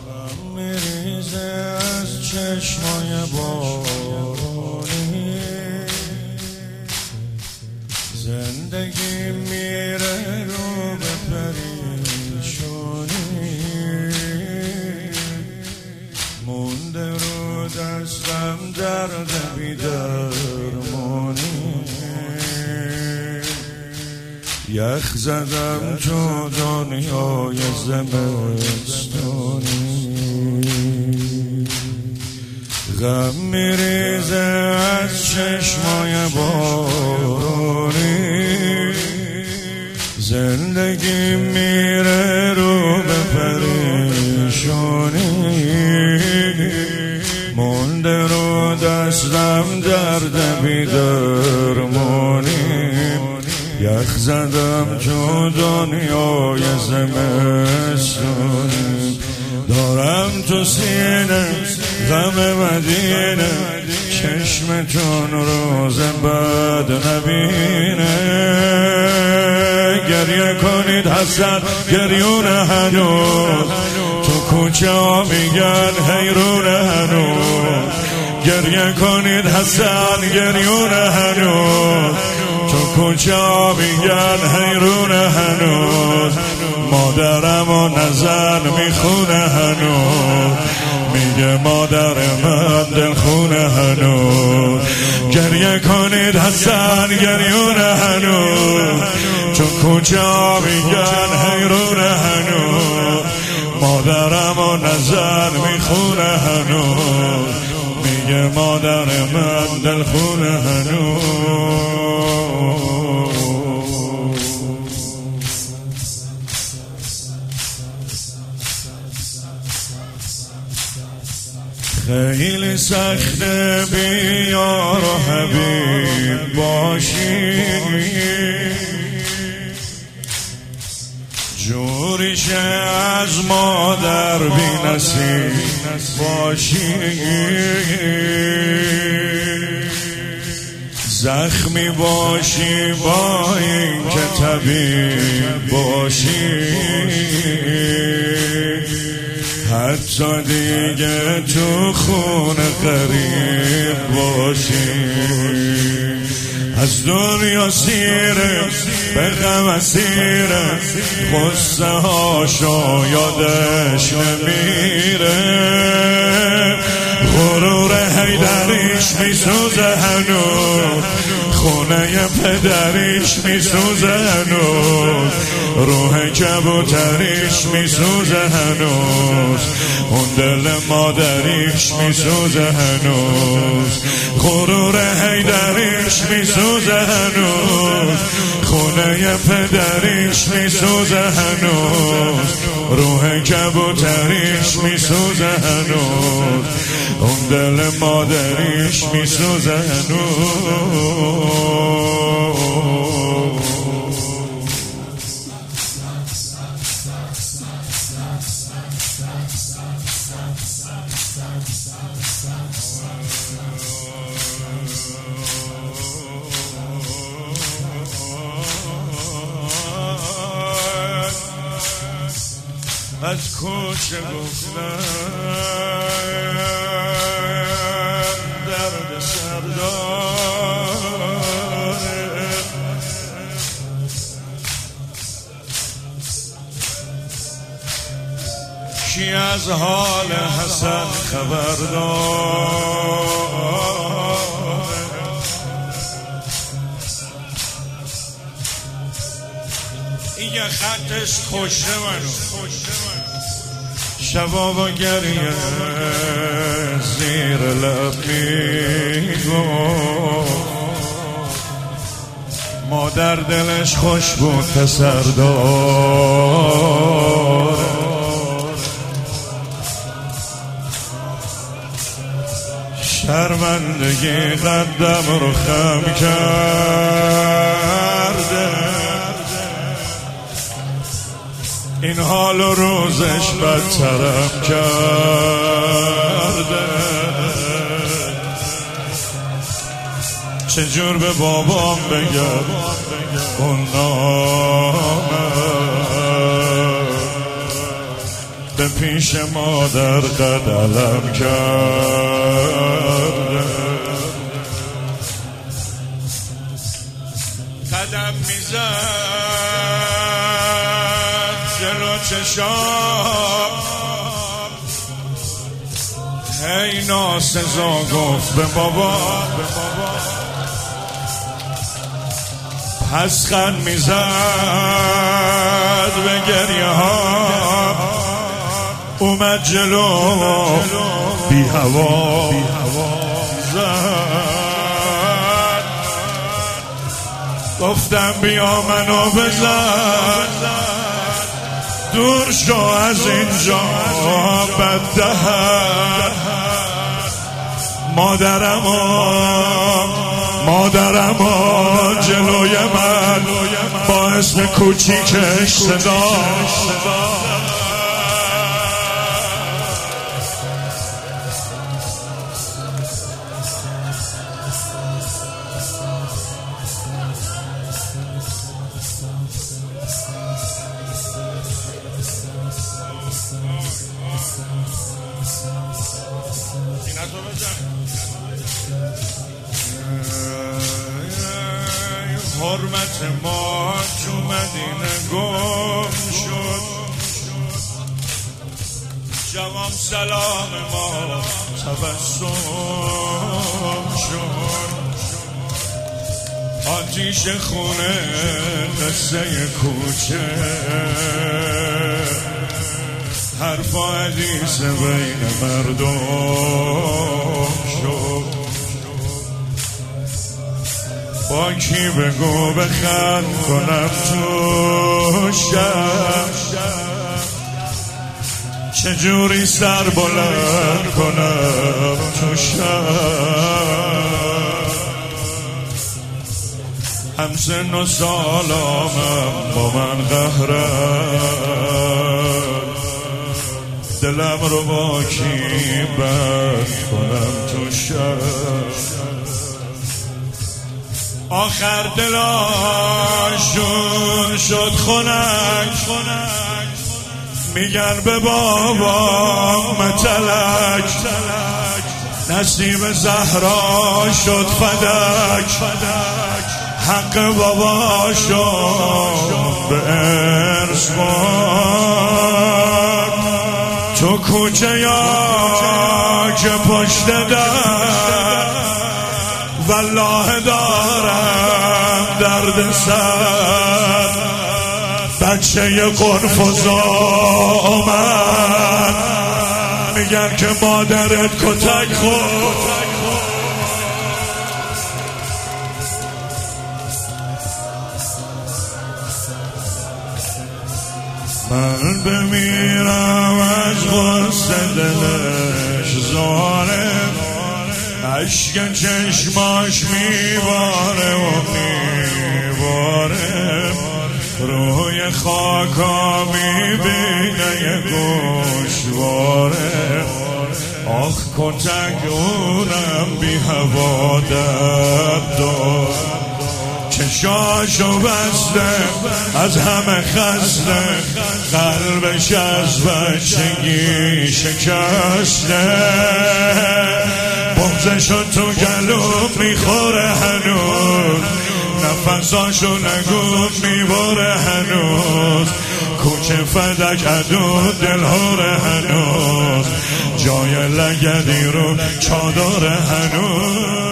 میریزه از چشمای بارونی، زندگی میره رو به پریشونی، مونده رو دستم درد بی‌درمانی، یخ زدم تو دنیای زمستانی، غم میریزه از چشمای بارونی، زندگی میره رو به پریشانی، مونده رو دستم درد بی‌درمانی، یخ زدم تو دنیای زمستانی، دارم تو سینه غم مدینه، چشمتون روز بد نبینه، گریه کنید حسن گریون هنوز، تو کوچه ها میگن حیرون هنوز، گریه کنید حسن گریون هنوز، تو کوچه ها میگن حیرون هنوز، مادرم و نزن میخونه هنوز، میگه مادر من دلخونه هنوز، گریه کنید حسن گریون هنوز، تو کوچه ها میگن حیرون هنوز، مادرم و نزن میخونه هنوز، میگه مادر من دلخونه هنوز. خیلی سخته بیار و حبیب باشی، جوریشه از مادر بی نصیب باشی، زخمی باشی با این که طبیب باشی، حتی دیگه تو خون غریب باشی، از دنیا سیره به غم اسیره، غصه هاشو یادش نمیره، غرور حیدریش میسوزه هنوز، خونه پدریش میسوزه هنوز، روح کبوتریش میسوزه هنوز، اون دل مادریش میسوزه هنوز، غرور حیدریش میسوزه هنوز، خونه پدریش میسوزه هنوز، روح کبوتریش میسوزه هنوز، اون دل مادریش میسوزه هنوز. از کوچه گفتن درد سرداره، کی از حال حسن خبر داره، این خطش خوشه منو، شبا با گریه زیر لب میگو، مادر دلش خوش بود پسر داره، شرمندگی قدم رو خم کرده، این حال و روزش بدترم کرده، چجور به بابام بگم اون نامه، به پیش مادر قدم کرده، قدم میزد جلو چشام، هی ناسزا گفت به بابا، پس خند میزد به گریه ها، اومد جلو بی هوا زد، گفتم بیا منو بزن، دور شو از اینجا بددهن، مادرم جلوی من با اسم کوچیکش صدا، حرمت ما تو مدینه گم شد، جوام سلام ما تبسم شد، آتیش خونه قصه کوچه، حرفا حدیث بین مردم شد، با کی بگو بخند کنم تو شب، چجوری سر بلند کنم تو شب، همسن و سالامم با من قهرن، دلم رو با کی بند کنم تو شب، آخر دلاشون شد خنک، میگن به بابا متلک، نصیب زهرا شد فدک، حق باباشون به ارث برد، تو کوچه یا که پشت در، والله دارم درد سر، بچه قرفزا آمد، میگن که مادرت کتک خورد، من بمیرم از غصه دلش ظالم، عشق چشماش میباره و میباره، روی خاکا میبینه یه گوشواره، آخ کتک اونم بی هوا درد دار، چشاشو بسته از همه خسته، قلبش از بچگی شکسته، بغضشو تو گلوم میخوره هنوز، نفساشو نگو میبره هنوز، کوچه فدک عدو دلهاره هنوز، جای لگدی رو چادر هنوز.